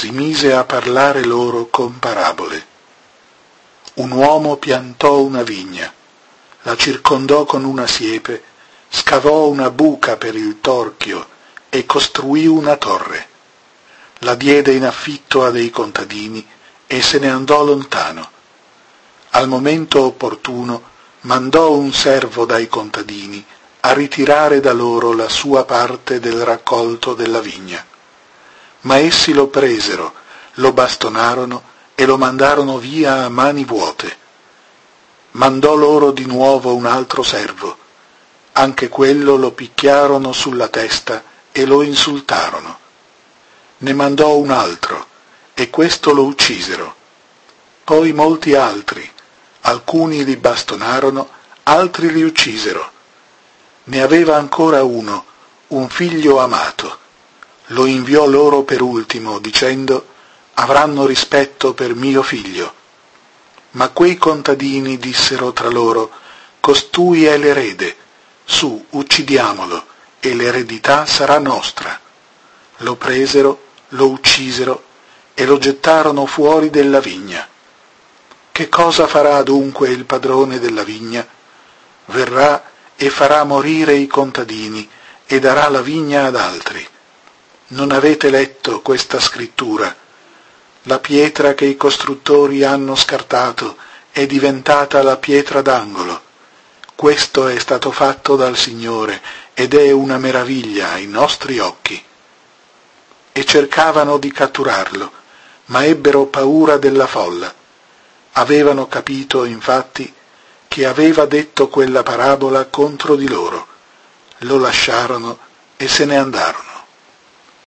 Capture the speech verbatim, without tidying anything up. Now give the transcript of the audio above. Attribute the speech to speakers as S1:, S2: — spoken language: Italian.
S1: si mise a parlare loro con parabole. Un uomo piantò una vigna, la circondò con una siepe, scavò una buca per il torchio e costruì una torre. La diede in affitto a dei contadini e se ne andò lontano. Al momento opportuno mandò un servo dai contadini a ritirare da loro la sua parte del raccolto della vigna. Ma essi lo presero, lo bastonarono e lo mandarono via a mani vuote. Mandò loro di nuovo un altro servo. Anche quello lo picchiarono sulla testa e lo insultarono. Ne mandò un altro, e questo lo uccisero. Poi molti altri, alcuni li bastonarono, altri li uccisero. Ne aveva ancora uno, un figlio amato. Lo inviò loro per ultimo, dicendo: avranno rispetto per mio figlio. Ma quei contadini dissero tra loro: costui è l'erede, su, uccidiamolo, e l'eredità sarà nostra. Lo presero, lo uccisero e lo gettarono fuori della vigna. Che cosa farà dunque il padrone della vigna? Verrà e farà morire i contadini e darà la vigna ad altri. Non avete letto questa scrittura? La pietra che i costruttori hanno scartato è diventata la pietra d'angolo. Questo è stato fatto dal Signore ed è una meraviglia ai nostri occhi. E cercavano di catturarlo, ma ebbero paura della folla. Avevano capito, infatti, che aveva detto quella parabola contro di loro. Lo lasciarono e se ne andarono.